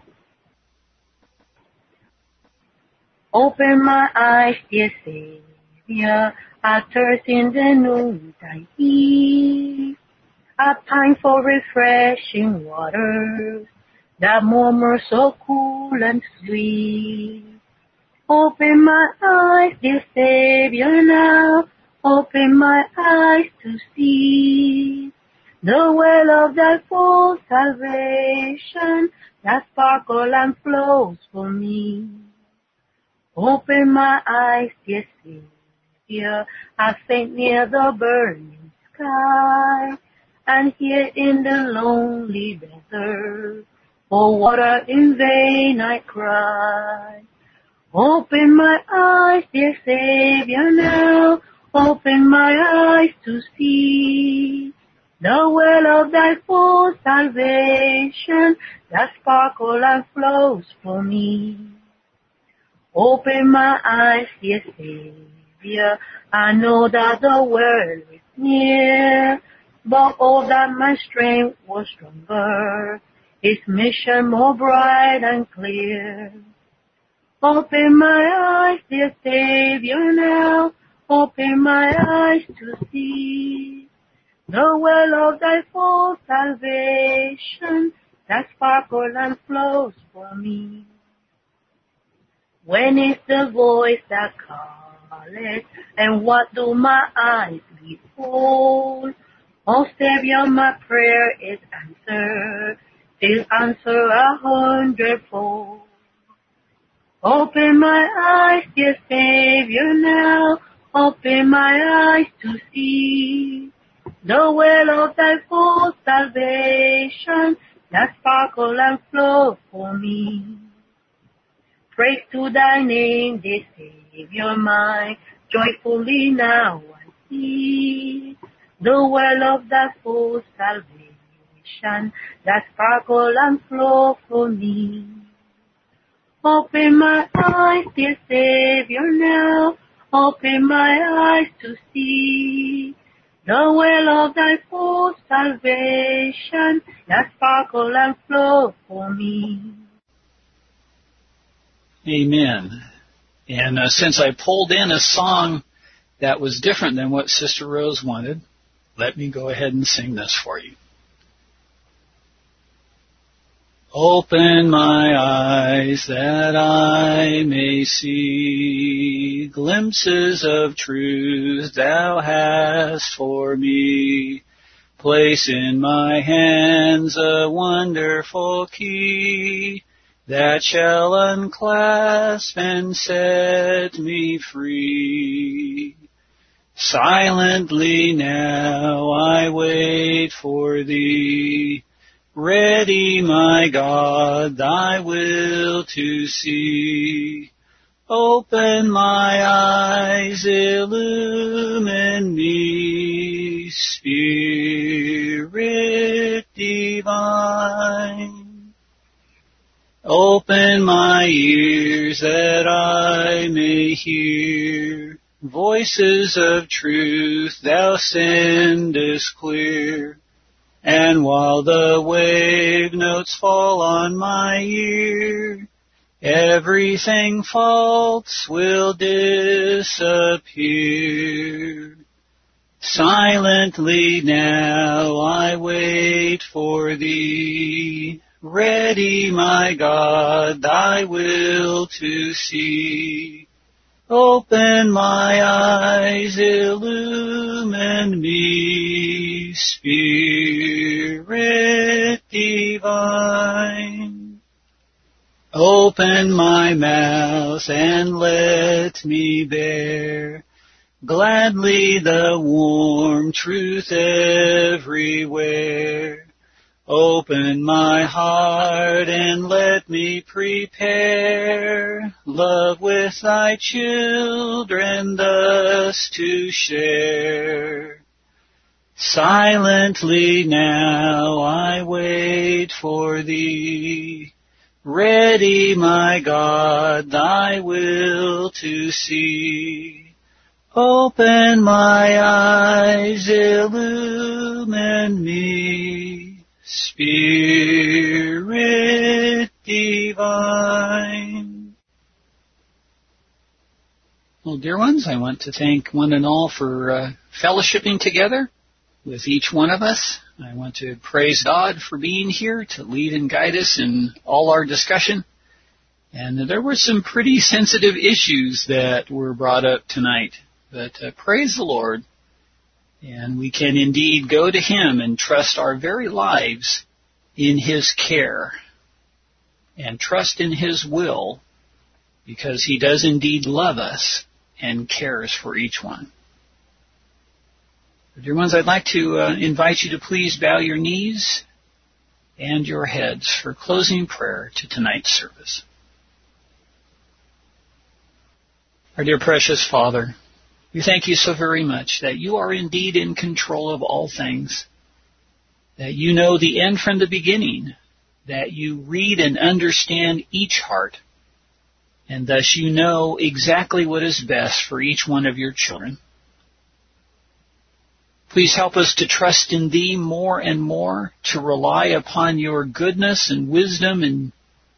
Open my eyes, dear Savior, I thirst in the noontide heat. A time for refreshing waters that murmur so cool and sweet. Open my eyes, dear Savior, now. Open my eyes to see the well of thy full salvation that sparkle and flows for me. Open my eyes, dear Savior, I faint near the burning sky, and here in the lonely desert, for water in vain I cry. Open my eyes, dear Savior, now. Open my eyes to see the well of thy full salvation that sparkle and flows for me. Open my eyes, dear Savior, I know that the world is near, but oh, that my strength was stronger, His mission more bright and clear. Open my eyes, dear Savior, now. Open my eyes to see the well of thy full salvation that sparkles and flows for me. When is the voice that calleth, and what do my eyes behold? Oh, Savior, my prayer is answered, still answer a hundredfold. Open my eyes, dear Savior, now. Open my eyes to see the well of thy full salvation that sparkle and flow for me. Praise to thy name, dear Savior mine, joyfully now I see the well of thy full salvation that sparkle and flow for me. Open my eyes, dear Savior, now. Open my eyes to see the well of thy full salvation that sparkle and flow for me. Amen. And uh, since I pulled in a song that was different than what Sister Rose wanted, let me go ahead and sing this for you. Open my eyes that I may see glimpses of truth thou hast for me. Place in my hands a wonderful key that shall unclasp and set me free. Silently now I wait for thee, ready, my God, thy will to see. Open my eyes, illumine me, Spirit divine. Open my ears that I may hear voices of truth thou sendest clear. And while the wave notes fall on my ear, everything false will disappear. Silently now I wait for thee, ready, my God, thy will to see. Open my eyes, illumine me, Spirit divine. Open my mouth and let me bear gladly the warm truth everywhere. Open my heart and let me prepare love with thy children thus to share. Silently now I wait for thee, ready, my God, thy will to see. Open my eyes, illumine me, Spirit divine. Well, dear ones, I want to thank one and all for uh, fellowshipping together with each one of us. I want to praise God for being here to lead and guide us in all our discussion. And there were some pretty sensitive issues that were brought up tonight. But uh, praise the Lord, and we can indeed go to Him and trust our very lives in His care and trust in His will, because He does indeed love us and cares for each one. Dear ones, I'd like to uh, invite you to please bow your knees and your heads for closing prayer to tonight's service. Our dear precious Father, we thank you so very much that you are indeed in control of all things, that you know the end from the beginning, that you read and understand each heart, and thus you know exactly what is best for each one of your children. Please help us to trust in thee more and more, to rely upon your goodness and wisdom and,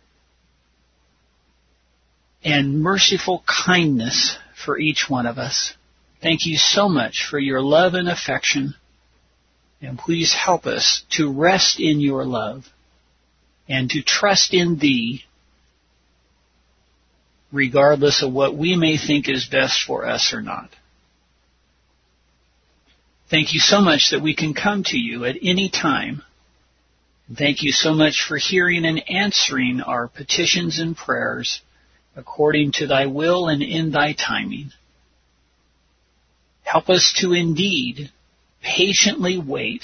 and merciful kindness for each one of us. Thank you so much for your love and affection, and please help us to rest in your love and to trust in thee regardless of what we may think is best for us or not. Thank you so much that we can come to you at any time. Thank you so much for hearing and answering our petitions and prayers according to thy will and in thy timing. Help us to indeed patiently wait.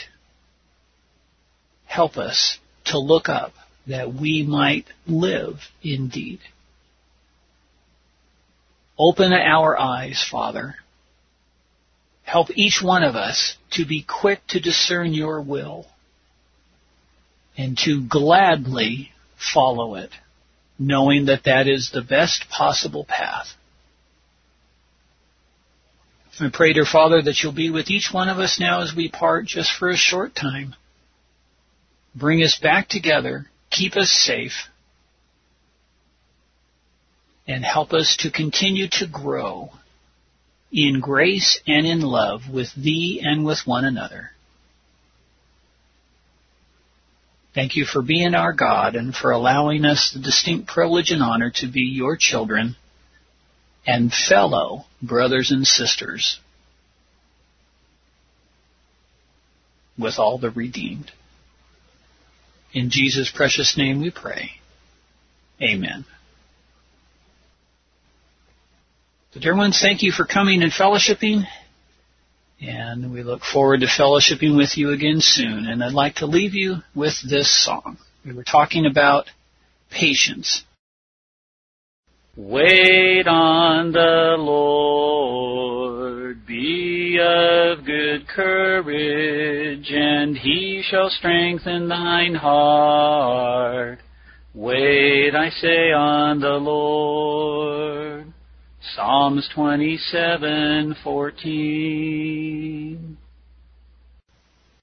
Help us to look up that we might live indeed. Open our eyes, Father. Help each one of us to be quick to discern your will and to gladly follow it, knowing that that is the best possible path. I pray, dear Father, that you'll be with each one of us now as we part just for a short time. Bring us back together, keep us safe, and help us to continue to grow in grace and in love with thee and with one another. Thank you for being our God and for allowing us the distinct privilege and honor to be your children and fellow brothers and sisters with all the redeemed. In Jesus' precious name we pray. Amen. So, dear ones, thank you for coming and fellowshipping, and we look forward to fellowshipping with you again soon. And I'd like to leave you with this song. We were talking about patience. Wait on the Lord, be of good courage, and he shall strengthen thine heart. Wait, I say, on the Lord. Psalms twenty-seven fourteen.